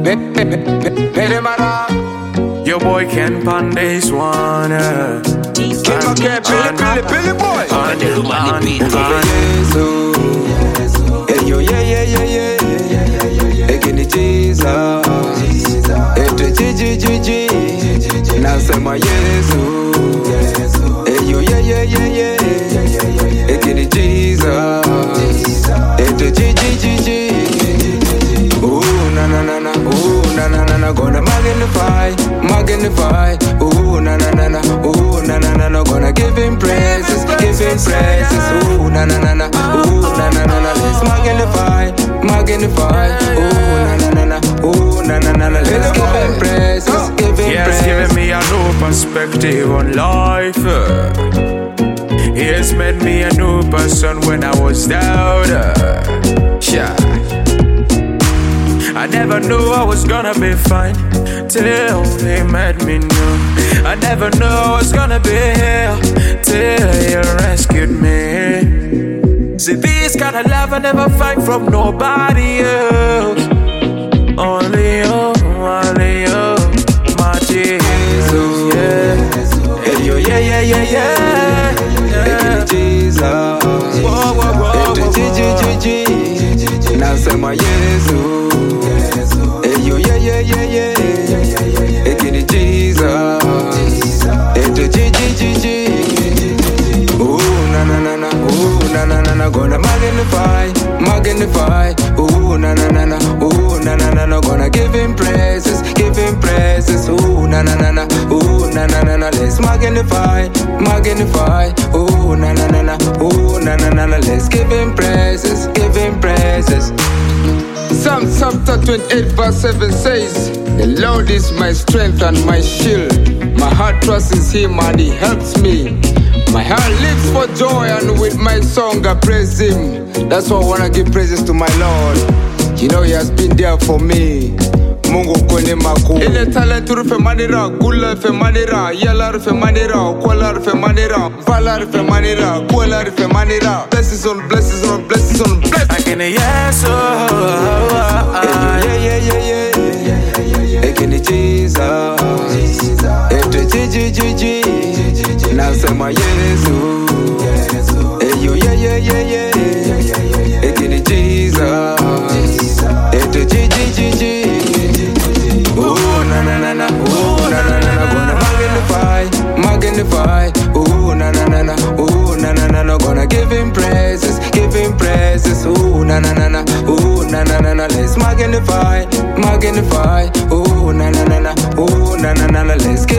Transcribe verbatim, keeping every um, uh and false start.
Your boy Ken Pan this one. uh. Ken Pan, Billy, Billy, Billy boy. On the on the Hey yo, yeah, yeah, yeah, yeah. Hey, can you Jesus? Hey, G, G, G, G. Nasema Yesu. Hey yo, yeah, yeah, yeah, yeah. Hey, can you Jesus? Hey, G, G, G, G. Ooh, na na na na. Ooh, na na na na. Gonna magnify, magnify. Ooh, na na na na. Ooh, na na na na. Gonna give him praises, give him praises. Ooh, na na na na. Ooh, na na na na. Let's magnify, magnify. Ooh, na na na na. Ooh, na na na na. Let's give him praises, give him He has praises. given me a new perspective on life. uh. He has made me a new person when I was down. uh. Yeah. I never knew I was gonna be fine till he made me new. I never knew I was gonna be here till he rescued me. See, this kind of love I never find from nobody else. Only you, only you, my Jesus. Yeah. Hey yo, yeah, yeah, yeah, yeah. Hey, Jesus. Whoa, whoa, whoa, Hey, G, G, G, G. Nasema Yesu. Hey yo, yeah, yeah, yeah, yeah. Hey, Jesus. Hey, G, G, G, G. Ooh, na na na na. Ooh, na na na na. Gonna magnify, magnify. Ooh, na na na na. Ooh, na na na na. Gonna give him praises, give him praises. Ooh, na na na na. Ooh, na na na na. Let's magnify, magnify. Ooh, na na na na. Ooh, na na na na. Let's give him praises, give him praises. Psalm chapter twenty-eight verse seven says, the Lord is my strength and my shield. My heart trusts in him and he helps me. My heart leaps for joy and with my song I praise him. That's why I wanna give praises to my Lord. You know he has been there for me. Mungu kwenye makuu. Ile talent rufe manira, gula rufe manira, yela rufe manira, kwala rufe manira, vala rufe manira, kwala rufe manira. Blessings on blessings on blessings on blessings. I can yes, oh, Yeah, yeah, yeah, yeah. Hey, can you Jesus? Hey, G, G, G, G. Nasema Yesu. Hey, yo, yeah, yeah, yeah, yeah. Hey, can you Jesus? Hey, G, G, G, G. Ooh, na na na na. Ooh, na na na na. Gonna magnify, magnify. Ooh, na na na na. Ooh, na na na na. Gonna give him praises, give him praises. Ooh, na na na na. Ooh, na na na na. Let's magnify, magnify. Ooh, na na na na. Ooh, na na na na. Let's give